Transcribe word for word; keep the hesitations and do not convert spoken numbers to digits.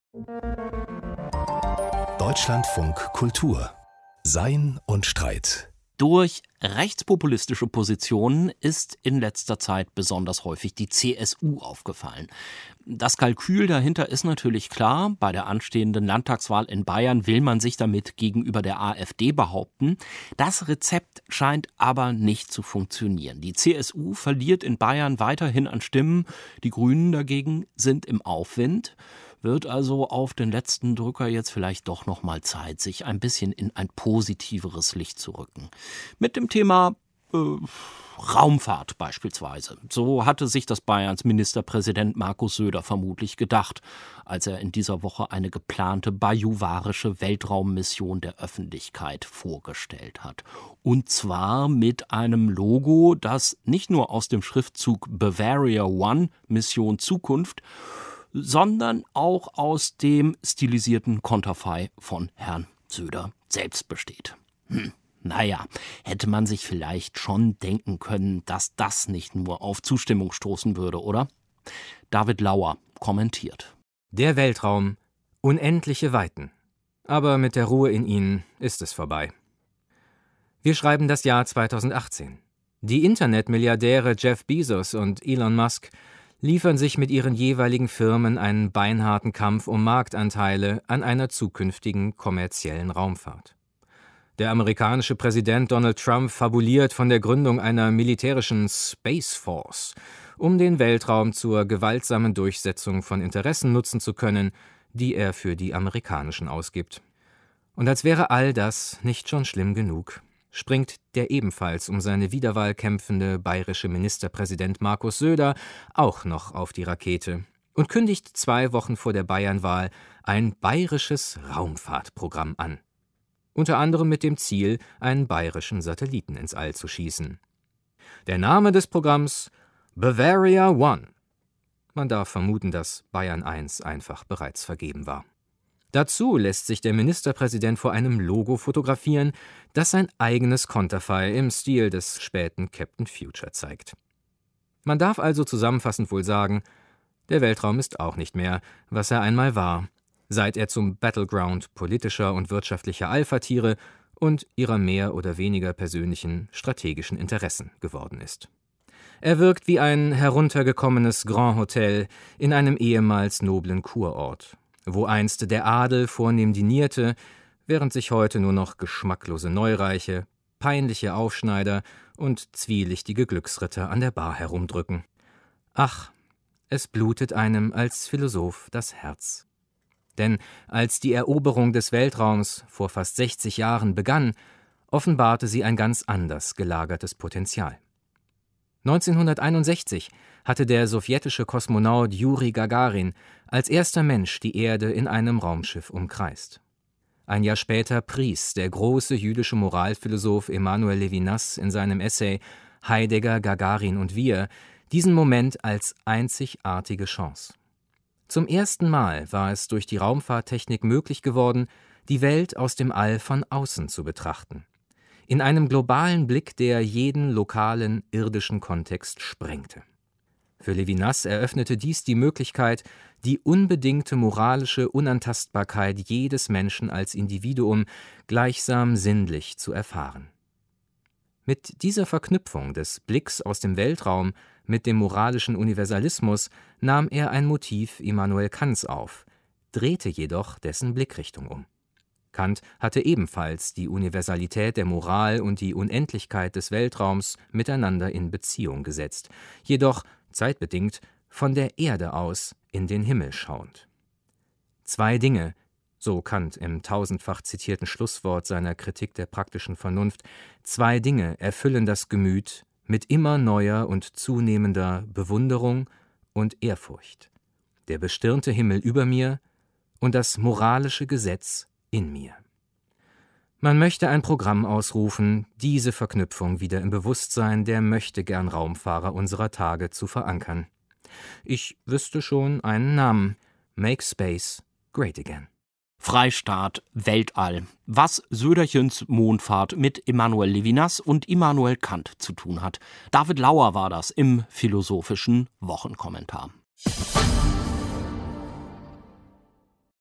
Deutschlandfunk Kultur. Sein und Streit. Durch rechtspopulistische Positionen ist in letzter Zeit besonders häufig die C S U aufgefallen. Das Kalkül dahinter ist natürlich klar. Bei der anstehenden Landtagswahl in Bayern will man sich damit gegenüber der AfD behaupten. Das Rezept scheint aber nicht zu funktionieren. Die C S U verliert in Bayern weiterhin an Stimmen. Die Grünen dagegen sind im Aufwind. Wird also auf den letzten Drücker jetzt vielleicht doch noch mal Zeit, sich ein bisschen in ein positiveres Licht zu rücken. Mit dem Thema äh, Raumfahrt beispielsweise. So hatte sich das Bayerns Ministerpräsident Markus Söder vermutlich gedacht, als er in dieser Woche eine geplante bajuwarische Weltraummission der Öffentlichkeit vorgestellt hat. Und zwar mit einem Logo, das nicht nur aus dem Schriftzug Bavaria One, Mission Zukunft, sondern auch aus dem stilisierten Konterfei von Herrn Söder selbst besteht. Hm, naja, hätte man sich vielleicht schon denken können, dass das nicht nur auf Zustimmung stoßen würde, oder? David Lauer kommentiert. Der Weltraum, unendliche Weiten. Aber mit der Ruhe in ihnen ist es vorbei. Wir schreiben das Jahr zweitausendachtzehn. Die Internetmilliardäre Jeff Bezos und Elon Musk liefern sich mit ihren jeweiligen Firmen einen beinharten Kampf um Marktanteile an einer zukünftigen kommerziellen Raumfahrt. Der amerikanische Präsident Donald Trump fabuliert von der Gründung einer militärischen Space Force, um den Weltraum zur gewaltsamen Durchsetzung von Interessen nutzen zu können, die er für die amerikanischen ausgibt. Und als wäre all das nicht schon schlimm genug, springt der ebenfalls um seine Wiederwahl kämpfende bayerische Ministerpräsident Markus Söder auch noch auf die Rakete und kündigt zwei Wochen vor der Bayernwahl ein bayerisches Raumfahrtprogramm an. Unter anderem mit dem Ziel, einen bayerischen Satelliten ins All zu schießen. Der Name des Programms: Bavaria One. Man darf vermuten, dass Bayern eins einfach bereits vergeben war. Dazu lässt sich der Ministerpräsident vor einem Logo fotografieren, das sein eigenes Konterfei im Stil des späten Captain Future zeigt. Man darf also zusammenfassend wohl sagen, der Weltraum ist auch nicht mehr, was er einmal war, seit er zum Battleground politischer und wirtschaftlicher Alpha-Tiere und ihrer mehr oder weniger persönlichen strategischen Interessen geworden ist. Er wirkt wie ein heruntergekommenes Grand Hotel in einem ehemals noblen Kurort, wo einst der Adel vornehm dinierte, während sich heute nur noch geschmacklose Neureiche, peinliche Aufschneider und zwielichtige Glücksritter an der Bar herumdrücken. Ach, es blutet einem als Philosoph das Herz. Denn als die Eroberung des Weltraums vor fast sechzig Jahren begann, offenbarte sie ein ganz anders gelagertes Potenzial. neunzehnhunderteinundsechzig hatte der sowjetische Kosmonaut Juri Gagarin als erster Mensch die Erde in einem Raumschiff umkreist. Ein Jahr später pries der große jüdische Moralphilosoph Emanuel Levinas in seinem Essay »Heidegger, Gagarin und wir« diesen Moment als einzigartige Chance. Zum ersten Mal war es durch die Raumfahrttechnik möglich geworden, die Welt aus dem All von außen zu betrachten. In einem globalen Blick, der jeden lokalen, irdischen Kontext sprengte. Für Levinas eröffnete dies die Möglichkeit, die unbedingte moralische Unantastbarkeit jedes Menschen als Individuum gleichsam sinnlich zu erfahren. Mit dieser Verknüpfung des Blicks aus dem Weltraum mit dem moralischen Universalismus nahm er ein Motiv Immanuel Kants auf, drehte jedoch dessen Blickrichtung um. Kant hatte ebenfalls die Universalität der Moral und die Unendlichkeit des Weltraums miteinander in Beziehung gesetzt, jedoch zeitbedingt von der Erde aus in den Himmel schauend. Zwei Dinge, so Kant im tausendfach zitierten Schlusswort seiner Kritik der praktischen Vernunft, zwei Dinge erfüllen das Gemüt mit immer neuer und zunehmender Bewunderung und Ehrfurcht: der bestirnte Himmel über mir und das moralische Gesetz in mir. Man möchte ein Programm ausrufen, diese Verknüpfung wieder im Bewusstsein der Möchtegern-Raumfahrer unserer Tage zu verankern. Ich wüsste schon einen Namen: Make Space Great Again. Freistaat, Weltall. Was Söderchens Mondfahrt mit Emanuel Levinas und Immanuel Kant zu tun hat. David Lauer war das im philosophischen Wochenkommentar.